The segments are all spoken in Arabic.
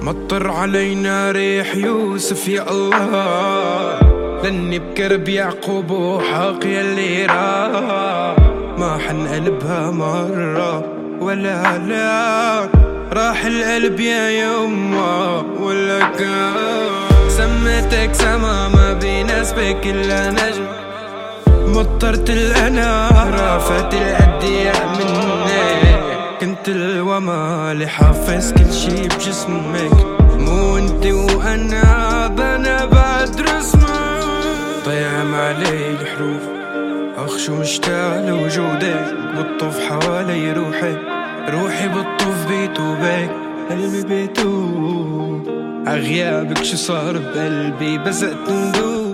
مطر علينا ريح يوسف يا الله، لاني بكرب يعقوب وحق يلي ما حنقلبها مرة ولا لا، راح القلب يا يما ولا كان. سميتك سما ما بيناسبك إلا نجم، مطرت الأنا رافت الأدياء منك، كنت الوما اللي حافظ كل شي بجسمك، مو انت وانا بنا بدرس ما طيعم علي الحروف، اخشو مشتاق لوجودك بتطوف حوالي روحي، روحي بتطوف بيتوبك قلبي بيتوب، عغيابك شو صار بقلبي بزقت ندوب.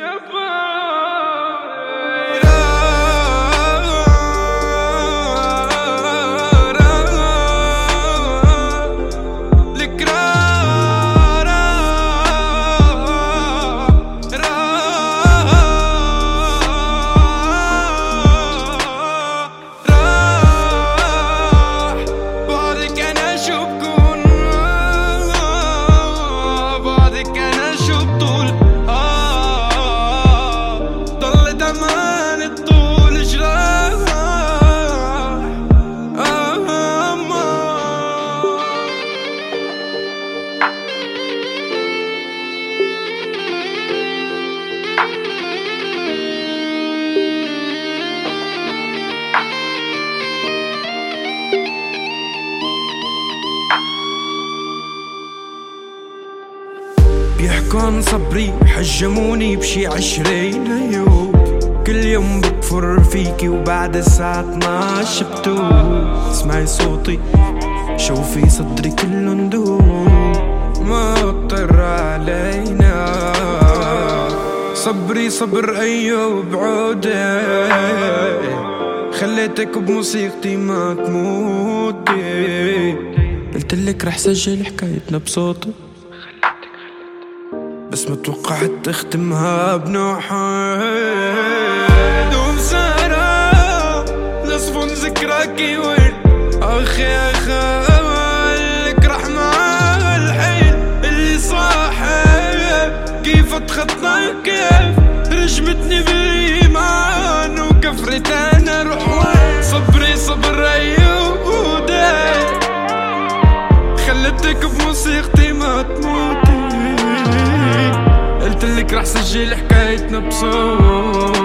بيحكوا عن صبري حجموني بشي 20 يوم، كل يوم بكفر فيكي وبعد الساعة 12 بتوب، اسمعي صوتي شوفي صدري كله ندوب، مطر علينا صبري صبر أيوب عودي، خليتك بموسيقتي ما تموتي، قلتلك رح سجل حكايتنا بصوتي بس ما توقعت تختمها بنوع حيد ومسارة لصفون ذكراكي وين أخي أخالك رح مع الحين اللي صاحب كيف اتخطى كيف رجمتني بالإيمان وكفرت أنا روح وين، صبري صبر أيوب وداي خلتك بموسيقتي ما تموتي، قلتلك رح سجل حكايتنا بصوت